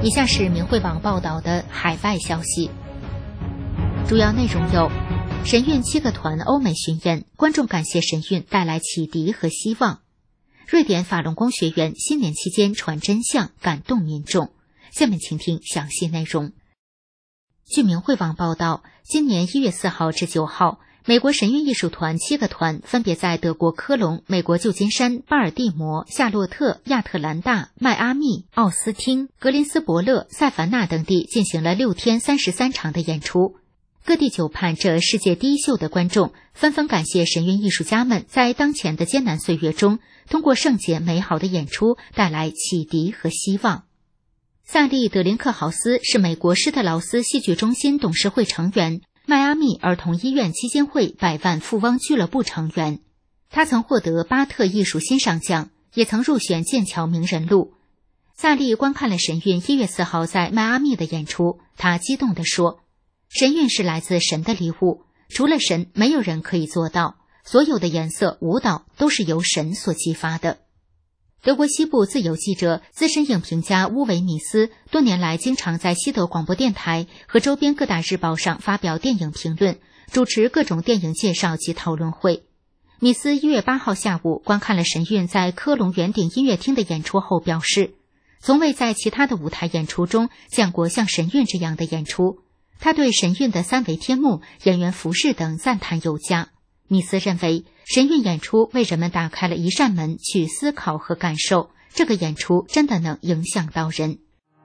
以下是明慧网报道的海外消息，主要内容有：神韵7个团欧美巡演，观众感谢神韵带来启迪和希望；瑞典法轮功学员新年期间传真相，感动民众。下面请听详细内容。据明慧网报道，今年1月4号至9号，美国神韵艺术团7个团分别在德国科隆、美国旧金山、巴尔的摩、夏洛特、亚特兰大、迈阿密、奥斯汀、格林斯伯勒、塞凡纳等地进行了6天33场的演出。各地久盼这世界第一秀的观众纷纷感谢神韵艺术家们在当前的艰难岁月中，通过圣洁美好的演出带来启迪和希望。萨利·德林克豪斯是美国施特劳斯戏剧中心董事会成员，迈阿密儿童医院基金会百万富翁俱乐部成员。他曾获得巴特艺术欣赏奖，也曾入选剑桥名人录。萨利观看了神韵1月4号在迈阿密的演出，他激动地说：神韵是来自神的礼物，除了神没有人可以做到，所有的颜色舞蹈都是由神所激发的。德国西部自由记者、资深影评家乌维米斯多年来经常在西德广播电台和周边各大日报上发表电影评论，主持各种电影介绍及讨论会。米斯1月8号下午观看了神韵在科隆圆顶音乐厅的演出后表示，从未在其他的舞台演出中见过像神韵这样的演出。他对神韵的3维天幕、演员服饰等赞叹有加。米斯认为，神韵演出为人们打开了一扇门去思考和感受，这个演出真的能影响到人。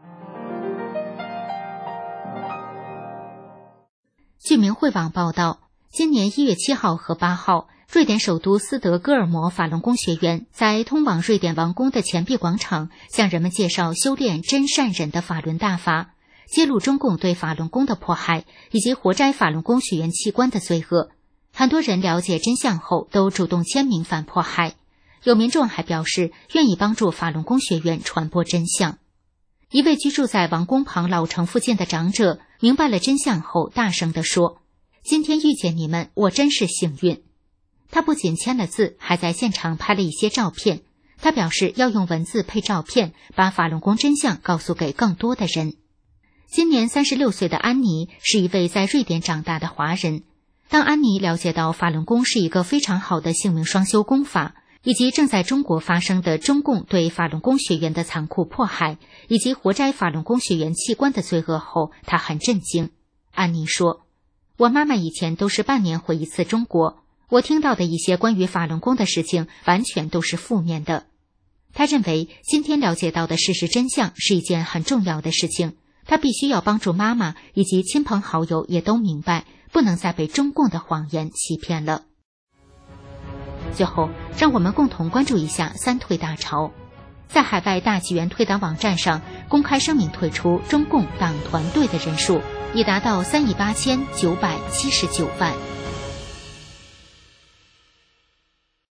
据明慧网报道，今年1月7号和8号，瑞典首都斯德哥尔摩法轮功学员在通往瑞典王宫的钱币广场向人们介绍修炼真善忍的法轮大法，揭露中共对法轮功的迫害以及活摘法轮功学员器官的罪恶。很多人了解真相后都主动签名反迫害，有民众还表示愿意帮助法轮功学员传播真相。一位居住在王宫旁老城附近的长者明白了真相后大声地说：今天遇见你们，我真是幸运。他不仅签了字，还在现场拍了一些照片。他表示要用文字配照片，把法轮功真相告诉给更多的人。今年36岁的安妮是一位在瑞典长大的华人。当安妮了解到法轮功是一个非常好的性命双修功法，以及正在中国发生的中共对法轮功学员的残酷迫害，以及活摘法轮功学员器官的罪恶后，她很震惊。安妮说：我妈妈以前都是半年回一次中国，我听到的一些关于法轮功的事情完全都是负面的。她认为今天了解到的事实真相是一件很重要的事情，她必须要帮助妈妈以及亲朋好友也都明白，不能再被中共的谎言欺骗了。最后，让我们共同关注一下三退大潮。在海外大纪元退党网站上公开声明退出中共党团队的人数已达到38979万。